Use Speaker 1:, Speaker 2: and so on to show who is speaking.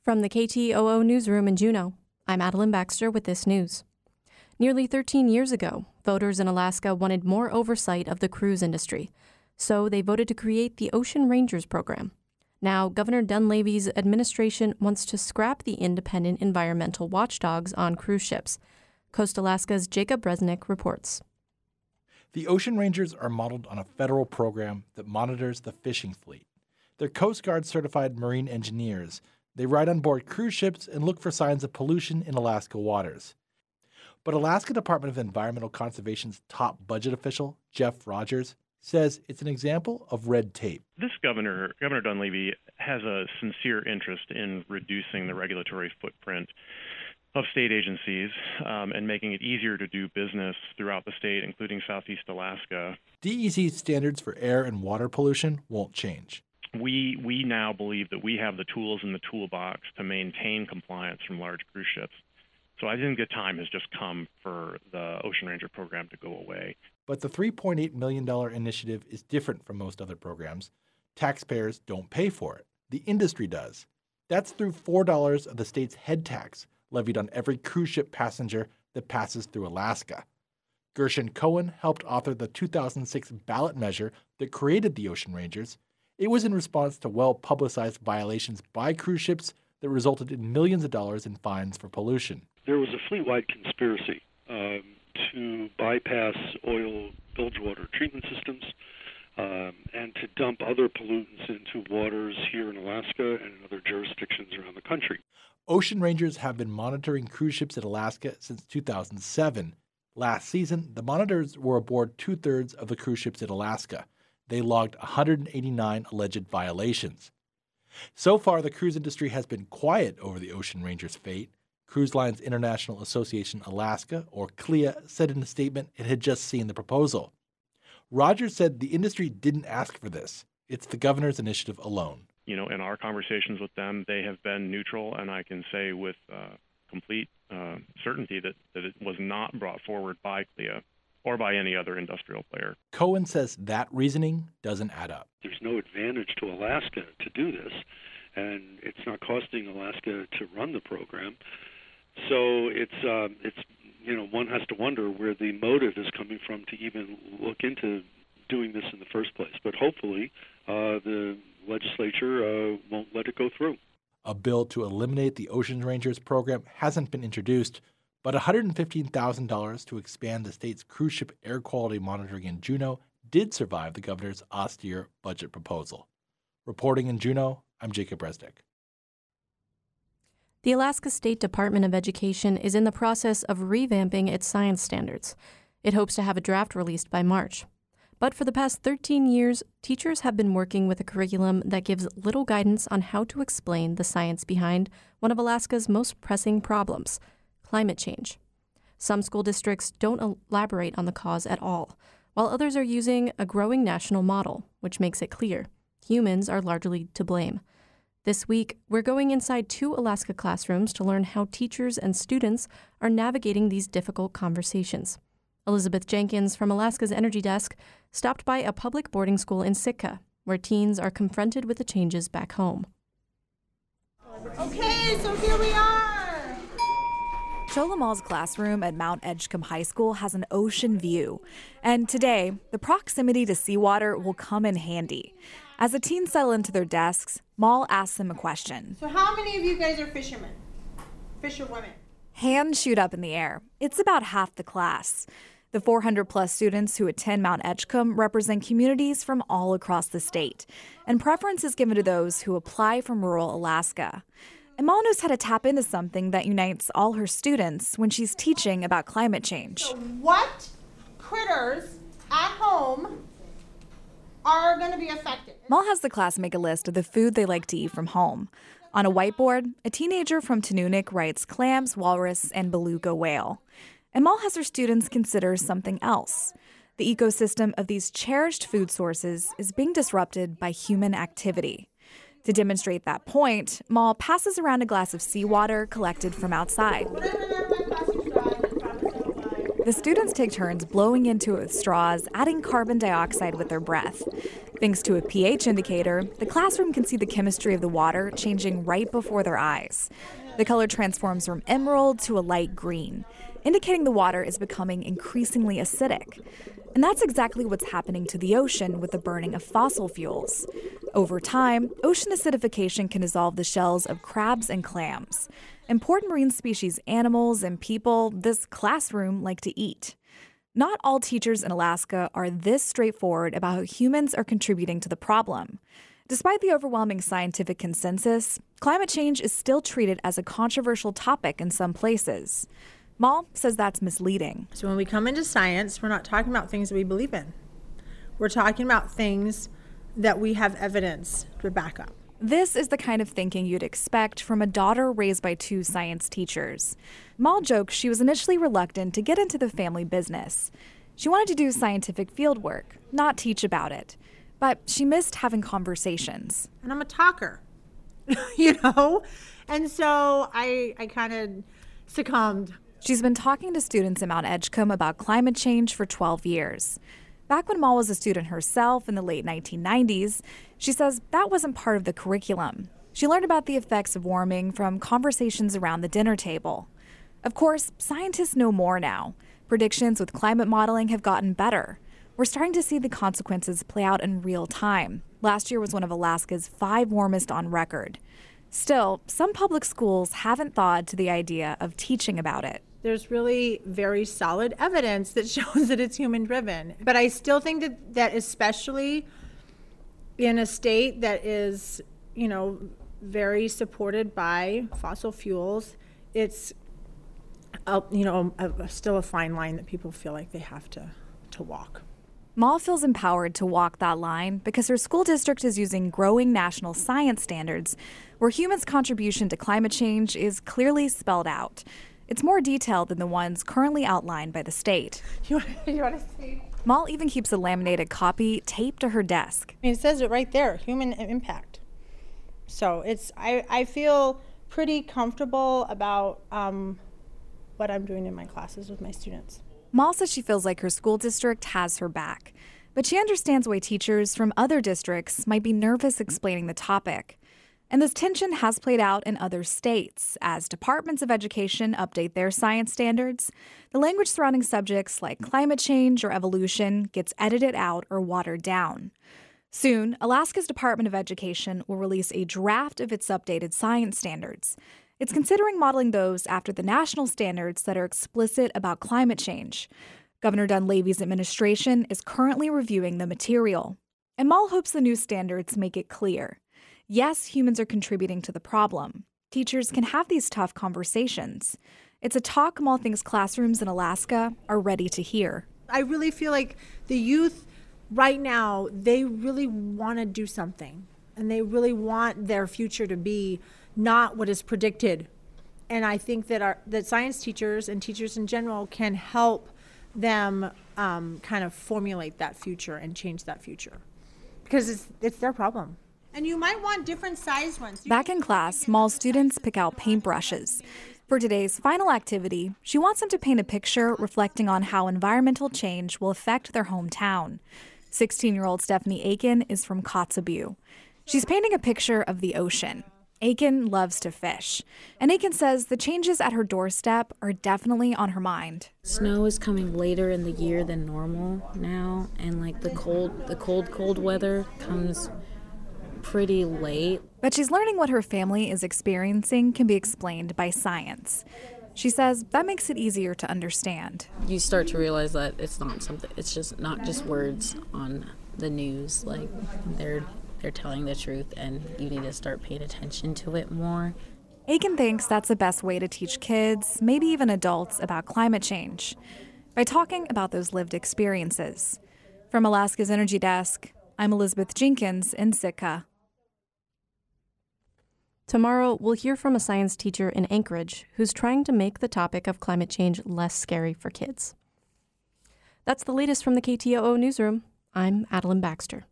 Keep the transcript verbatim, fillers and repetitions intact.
Speaker 1: From the K T O O newsroom in Juneau, I'm Adeline Baxter with this news. Nearly thirteen years ago, voters in Alaska wanted more oversight of the cruise industry, so they voted to create the Ocean Rangers program. Now, Governor Dunleavy's administration wants to scrap the independent environmental watchdogs on cruise ships. Coast Alaska's Jacob Resnick reports.
Speaker 2: The Ocean Rangers are modeled on a federal program that monitors the fishing fleet. They're Coast Guard certified marine engineers. They ride on board cruise ships and look for signs of pollution in Alaska waters. But Alaska Department of Environmental Conservation's top budget official, Jeff Rogers, says it's an example of red tape.
Speaker 3: This governor, Governor Dunleavy, has a sincere interest in reducing the regulatory footprint of state agencies um, and making it easier to do business throughout the state, including Southeast Alaska.
Speaker 2: D E C's standards for air and water pollution won't change.
Speaker 3: We we now believe that we have the tools in the toolbox to maintain compliance from large cruise ships. So I think the time has just come for the Ocean Ranger program to go away.
Speaker 2: But the three point eight million dollars initiative is different from most other programs. Taxpayers don't pay for it. The industry does. That's through four dollars of the state's head tax levied on every cruise ship passenger that passes through Alaska. Gershon Cohen helped author the two thousand six ballot measure that created the Ocean Rangers. It was in response to well-publicized violations by cruise ships that resulted in millions of dollars in fines for pollution.
Speaker 4: There was a fleet-wide conspiracy um, to bypass oil bilge water treatment systems um, and to dump other pollutants into waters here in Alaska and in other jurisdictions around the country.
Speaker 2: Ocean Rangers have been monitoring cruise ships in Alaska since two thousand seven. Last season, the monitors were aboard two-thirds of the cruise ships in Alaska. They logged one hundred eighty-nine alleged violations. So far, the cruise industry has been quiet over the Ocean Rangers' fate. Cruise Lines International Association Alaska, or C L I A, said in a statement it had just seen the proposal. Rogers said the industry didn't ask for this. It's the governor's initiative alone.
Speaker 3: You know, in our conversations with them, they have been neutral, and I can say with uh, complete uh, certainty that, that it was not brought forward by C L I A or by any other industrial player.
Speaker 2: Cohen says that reasoning doesn't add up.
Speaker 4: There's no advantage to Alaska to do this, and it's not costing Alaska to run the program. So it's, um, it's you know, one has to wonder where the motive is coming from to even look into doing this in the first place. But hopefully uh, the legislature uh, won't let it go through.
Speaker 2: A bill to eliminate the Ocean Rangers program hasn't been introduced, but one hundred fifteen thousand dollars to expand the state's cruise ship air quality monitoring in Juneau did survive the governor's austere budget proposal. Reporting in Juneau, I'm Jacob Resnick.
Speaker 1: The Alaska State Department of Education is in the process of revamping its science standards. It hopes to have a draft released by March. But for the past thirteen years, teachers have been working with a curriculum that gives little guidance on how to explain the science behind one of Alaska's most pressing problems, climate change. Some school districts don't elaborate on the cause at all, while others are using a growing national model, which makes it clear humans are largely to blame. This week, we're going inside two Alaska classrooms to learn how teachers and students are navigating these difficult conversations. Elizabeth Jenkins from Alaska's Energy Desk stopped by a public boarding school in Sitka, where teens are confronted with the changes back home.
Speaker 5: Okay, so here we are.
Speaker 6: Cholamal's classroom at Mount Edgecombe High School has an ocean view. And today, the proximity to seawater will come in handy. As the teens settle into their desks, Mal asks them a question.
Speaker 5: So how many of you guys are fishermen? Fisherwomen?
Speaker 6: Hands shoot up in the air. It's about half the class. The four hundred plus students who attend Mount Edgecombe represent communities from all across the state, and preference is given to those who apply from rural Alaska. And Mal knows how to tap into something that unites all her students when she's teaching about climate change.
Speaker 5: So what critters at home are going to be affected?
Speaker 6: Mal has the class make a list of the food they like to eat from home. On a whiteboard, a teenager from Tanunuk writes clams, walrus, and beluga whale. And Mal has her students consider something else. The ecosystem of these cherished food sources is being disrupted by human activity. To demonstrate that point, Mal passes around a glass of seawater collected from outside. The students take turns blowing into it with straws, adding carbon dioxide with their breath. Thanks to a pH indicator, the classroom can see the chemistry of the water changing right before their eyes. The color transforms from emerald to a light green, indicating the water is becoming increasingly acidic. And that's exactly what's happening to the ocean with the burning of fossil fuels. Over time, ocean acidification can dissolve the shells of crabs and clams, important marine species animals and people this classroom like to eat. Not all teachers in Alaska are this straightforward about how humans are contributing to the problem. Despite the overwhelming scientific consensus, climate change is still treated as a controversial topic in some places. Mal says that's misleading.
Speaker 7: So when we come into science, we're not talking about things that we believe in. We're talking about things that we have evidence to back up.
Speaker 6: This is the kind of thinking you'd expect from a daughter raised by two science teachers. Mal jokes she was initially reluctant to get into the family business. She wanted to do scientific field work, not teach about it. But she missed having conversations.
Speaker 7: And I'm a talker, you know? And so I, I kind of succumbed.
Speaker 6: She's been talking to students at Mount Edgecombe about climate change for twelve years. Back when Mal was a student herself in the late nineteen nineties, she says that wasn't part of the curriculum. She learned about the effects of warming from conversations around the dinner table. Of course, scientists know more now. Predictions with climate modeling have gotten better. We're starting to see the consequences play out in real time. Last year was one of Alaska's five warmest on record. Still, some public schools haven't thawed to the idea of teaching about it.
Speaker 7: There's really very solid evidence that shows that it's human-driven. But I still think that, that especially in a state that is, you know, very supported by fossil fuels, it's, a, you know, a, a, still a fine line that people feel like they have to, to walk.
Speaker 6: Mal feels empowered to walk that line because her school district is using growing national science standards where humans' contribution to climate change is clearly spelled out. It's more detailed than the ones currently outlined by the state.
Speaker 7: You want, you want to see?
Speaker 6: Mal even keeps a laminated copy taped to her desk.
Speaker 7: I mean, it says it right there, human impact. So it's I, I feel pretty comfortable about um, what I'm doing in my classes with my students.
Speaker 6: Mal says she feels like her school district has her back, but she understands why teachers from other districts might be nervous explaining the topic. And this tension has played out in other states. As departments of education update their science standards, the language surrounding subjects like climate change or evolution gets edited out or watered down. Soon, Alaska's Department of Education will release a draft of its updated science standards. It's considering modeling those after the national standards that are explicit about climate change. Governor Dunleavy's administration is currently reviewing the material. And Mal hopes the new standards make it clear. Yes, humans are contributing to the problem. Teachers can have these tough conversations. It's a talk Mal thinks classrooms in Alaska are ready to hear.
Speaker 7: I really feel like the youth right now, they really want to do something. And they really want their future to be not what is predicted. And I think that our that science teachers and teachers in general can help them um, kind of formulate that future and change that future. Because it's it's their problem.
Speaker 5: And you might want different size ones.
Speaker 6: Back in class, Mal's students pick out paintbrushes. For today's final activity, she wants them to paint a picture reflecting on how environmental change will affect their hometown. sixteen-year-old Stephanie Aiken is from Kotzebue. She's painting a picture of the ocean. Aiken loves to fish, and Aiken says the changes at her doorstep are definitely on her mind.
Speaker 8: Snow is coming later in the year than normal now, and like the cold, the cold, cold weather comes pretty late.
Speaker 6: But she's learning what her family is experiencing can be explained by science. She says that makes it easier to understand.
Speaker 8: You start to realize that it's not something, it's just not just words on the news. Like they're they're telling the truth, and you need to start paying attention to it more.
Speaker 6: Aiken thinks that's the best way to teach kids, maybe even adults, about climate change, by talking about those lived experiences. From Alaska's Energy Desk, I'm Elizabeth Jenkins in Sitka.
Speaker 1: Tomorrow, we'll hear from a science teacher in Anchorage who's trying to make the topic of climate change less scary for kids. That's the latest from the K T O O newsroom. I'm Adeline Baxter.